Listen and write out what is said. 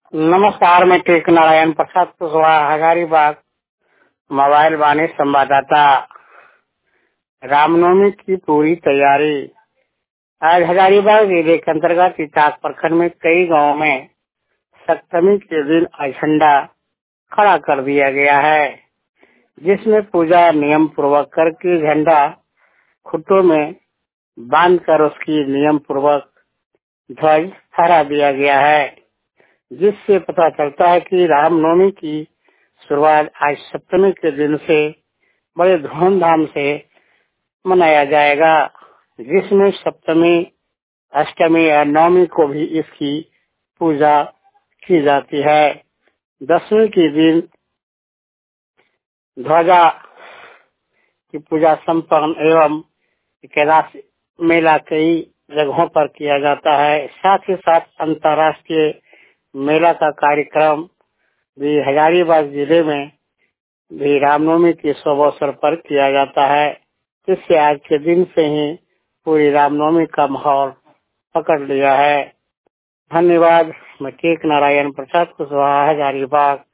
नमस्कार, मैं टेक नारायण प्रसाद कुशवाहा, हजारीबाग मोबाइल वाणी संवाददाता। रामनवमी की पूरी तैयारी। आज हजारीबाग जिले के अंतर्गत इटाक प्रखंड में कई गांवों में सप्तमी के दिन झंडा खड़ा कर दिया गया है, जिसमें पूजा नियम पूर्वक करके झंडा खुट्टों में बांधकर उसकी नियम पूर्वक ध्वज फहरा दिया गया है, जिससे पता चलता है कि रामनवमी की शुरुआत आज सप्तमी के दिन से बड़े धूमधाम से मनाया जाएगा, जिसमें सप्तमी, अष्टमी और नवमी को भी इसकी पूजा की जाती है। दसवीं के दिन ध्वजा की पूजा संपन्न एवं कैलाश मेला कई जगहों पर किया जाता है। साथ ही साथ अंतर्राष्ट्रीय मेला का कार्यक्रम भी हजारीबाग जिले में भी रामनवमी के शुभ अवसर पर किया जाता है, जिससे आज के दिन से ही पूरी रामनवमी का माहौल पकड़ लिया है। धन्यवाद। मैं टेक नारायण प्रसाद कुशवाहा, हजारीबाग।